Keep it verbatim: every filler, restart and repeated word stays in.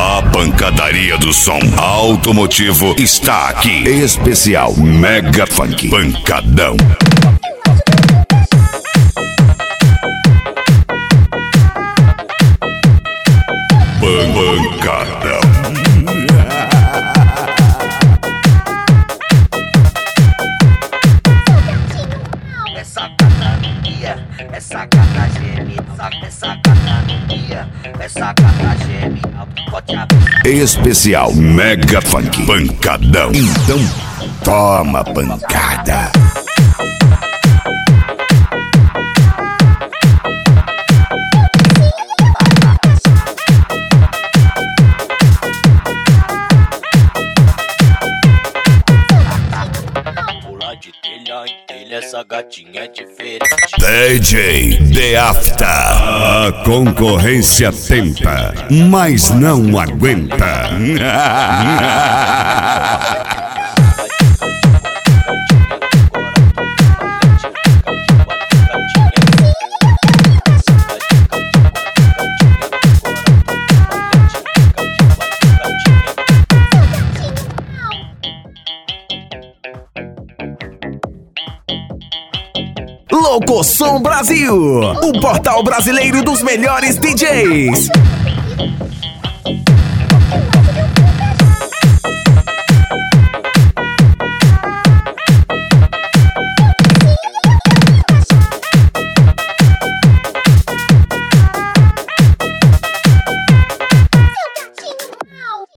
A pancadaria do som automotivo está aqui. Especial Mega Funk Pancadão. Pancadão. Essa catania, essa gata geme, essa catania, essa gata geme, pode abrir. Especial Mega Funk Pancadão. Então, toma pancada. Essa gatinha é diferente. D J The After. A concorrência tenta, mas não aguenta. Louco Som Brasil, o portal brasileiro dos melhores D Js.